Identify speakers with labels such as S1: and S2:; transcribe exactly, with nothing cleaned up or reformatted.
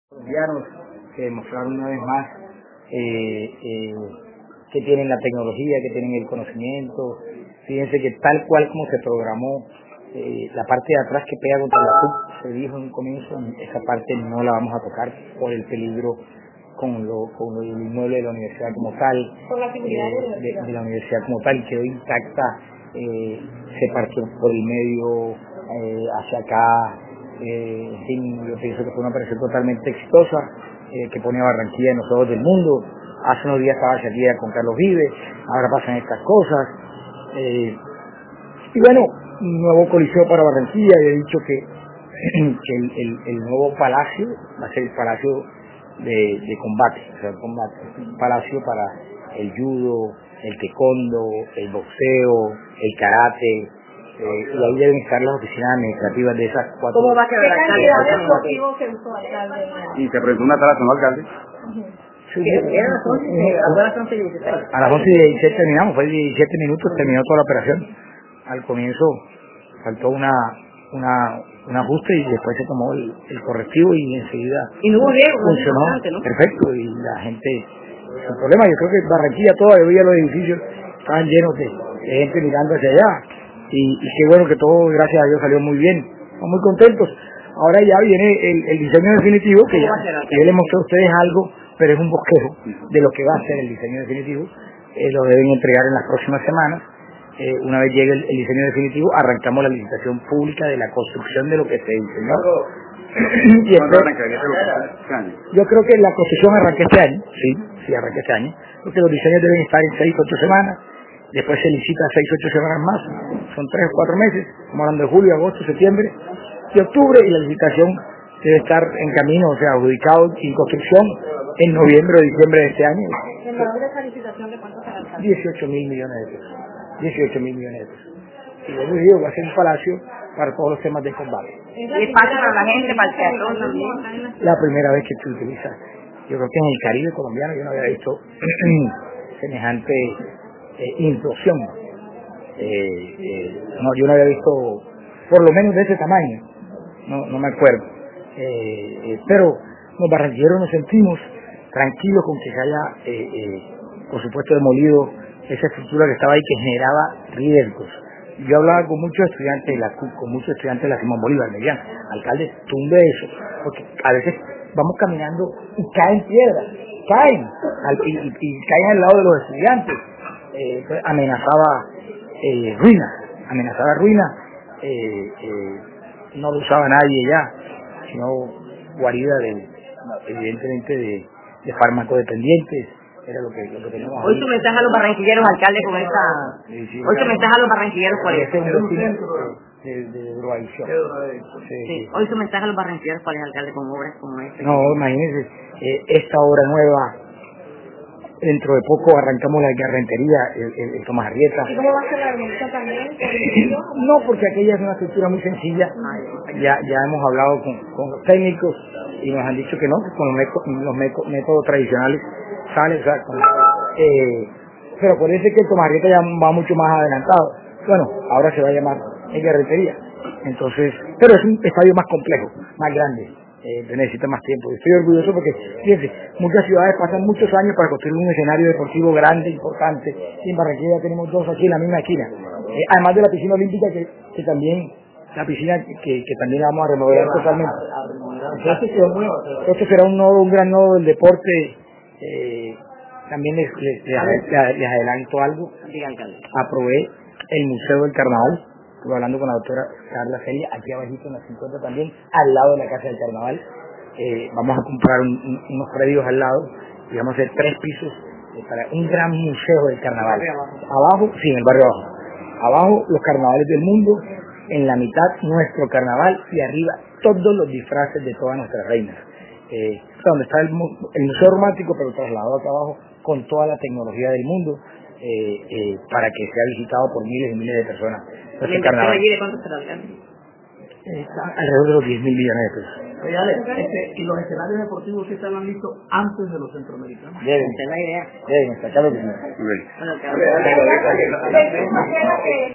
S1: colombianos que demostraron una vez más eh, eh, que tienen la tecnología, que tienen el conocimiento. Fíjense que tal cual como se programó, eh, la parte de atrás que pega contra la C U C, se dijo en un comienzo, esa parte no la vamos a tocar por el peligro con lo con lo, el inmueble de la universidad como tal,
S2: con la seguridad
S1: eh,
S2: de, la
S1: de, de la universidad como tal, quedó intacta, eh, se partió por el medio eh, hacia acá. Eh, en fin, yo pienso que fue una operación totalmente exitosa, eh, que pone a Barranquilla en los ojos del mundo. Hace unos días estaba Shakira con Carlos Vives, ahora pasan estas cosas. Eh, y bueno, un nuevo coliseo para Barranquilla. He dicho que, que el, el, el nuevo palacio va a ser el palacio de, de combate, o sea, combate, un palacio para el judo, el taekwondo, el boxeo, el karate. Eh, y ahí deben estar las oficinas administrativas de esas cuatro.
S2: ¿Cómo va a quedar el alcalde? ¿Qué cantidad de efectivos se usó, alcalde?
S3: Y se presentó una sala, señor alcalde.
S2: Sí, era a las once, a las once y dieciséis.
S1: A las once y diecisiete terminamos, fue diecisiete minutos, terminó toda la operación. Al comienzo faltó una, una, un ajuste y después se tomó el, el correctivo y enseguida
S2: Y no hubo riesgo,
S1: funcionó,
S2: ¿no?
S1: perfecto, y la gente, sin problema. Yo creo que Barranquilla todavía los edificios estaban llenos de, de gente mirando hacia allá. Y, y qué bueno que todo, gracias a Dios, salió muy bien. Estamos muy contentos. Ahora ya viene el, el diseño definitivo, que, ya, que yo les mostré a ustedes algo, pero es un bosquejo de lo que va a ser el diseño definitivo. Eh, lo deben entregar en las próximas semanas. Eh, una vez llegue el, el diseño definitivo, arrancamos la licitación pública de la construcción de lo que se diseñó. Y esto, yo creo que la construcción arranca este año, sí, sí arranca este año, porque los diseños deben estar en seis, ocho semanas. Después se licita seis, ocho semanas más, son tres o cuatro meses, estamos hablando de julio, agosto, septiembre y octubre, y la licitación debe estar en camino, o sea, adjudicado y construcción en noviembre o diciembre de este año.
S2: ¿El valor de esa licitación de cuánto será?
S1: dieciocho mil millones de pesos. dieciocho mil millones de pesos. Y yo les digo, va a ser un palacio para todos los temas de combate.
S2: ¿Y espacio para la gente, para el teatro también?
S1: La primera vez que se utiliza. Yo creo que en el Caribe colombiano yo no había visto semejante Eh, implosión. Eh, eh, no, yo no había visto, por lo menos de ese tamaño, no, no me acuerdo. Eh, eh, pero los barranquilleros nos sentimos tranquilos con que se haya, eh, eh, por supuesto, demolido esa estructura que estaba ahí, que generaba riesgos. Yo hablaba con muchos estudiantes de la C U C, con muchos estudiantes de la Simón Bolívar, me decían, alcalde, tumbe eso, porque a veces vamos caminando y caen piedras, caen, al, y, y, y caen al lado de los estudiantes. Eh, amenazaba eh, ruina, amenazaba ruina, eh, eh, no lo usaba nadie ya, sino guarida de, evidentemente de, de fármacos dependientes, era lo que, lo que teníamos.
S2: Hoy su mensaje a los barranquilleros, alcalde, con esta...
S1: Sí, sí,
S2: Hoy su mensaje a los barranquilleros, ¿cuál es?
S1: Este es un vecino de, de drogadicción. Sí,
S2: Sí.
S1: sí.
S2: Hoy su mensaje a los barranquilleros, ¿cuál es, alcalde, con obras como esta?
S1: No, imagínense, eh, esta obra nueva. Dentro de poco arrancamos la Garrentería, el, el, el Tomás Arrieta.
S2: ¿Y cómo va a ser la demolición también?
S1: No, porque aquella es una estructura muy sencilla. Ya ya hemos hablado con, con los técnicos y nos han dicho que no, que con los, meco, los meco, métodos tradicionales sale, o sea, con, eh, pero parece que el Tomás Arrieta ya va mucho más adelantado. Bueno, ahora se va a llamar el Garrentería. Entonces, pero es un estadio más complejo, más grande. Eh, necesita más tiempo. Estoy orgulloso porque, fíjense, muchas ciudades pasan muchos años para construir un escenario deportivo grande, importante, y en Barranquilla ya tenemos dos aquí en la misma esquina. Eh, además de la piscina olímpica, que, que también, la piscina que, que también la vamos a remodelar totalmente. Entonces, esto será un nodo, un gran nodo del deporte. Eh, también les, les, les, les, les adelanto algo. Aprobé el Museo del Carnaval. Estuve hablando con la doctora Carla Celia, aquí abajito en la cincuenta también, al lado de la Casa del Carnaval. Eh, vamos a comprar un, un, unos predios al lado y vamos a hacer tres pisos eh, para un gran museo del carnaval. Abajo, sí, en el barrio abajo. Abajo los carnavales del mundo, en la mitad nuestro carnaval y arriba todos los disfraces de todas nuestras reinas. Eh, donde está el, el museo romántico, pero trasladado acá abajo con toda la tecnología del mundo. Eh, eh, para que sea visitado por miles y miles de personas.
S2: ¿La inversión allí de cuánto será, alcalde?
S1: Eh, alrededor de los diez mil millones de pesos.
S4: Oye, Ale, este, ¿y los escenarios deportivos sí estaban listos antes de los centroamericanos?
S1: Deben,
S2: Esa es la idea.
S1: deben, está claro que sí.
S2: Bueno, claro.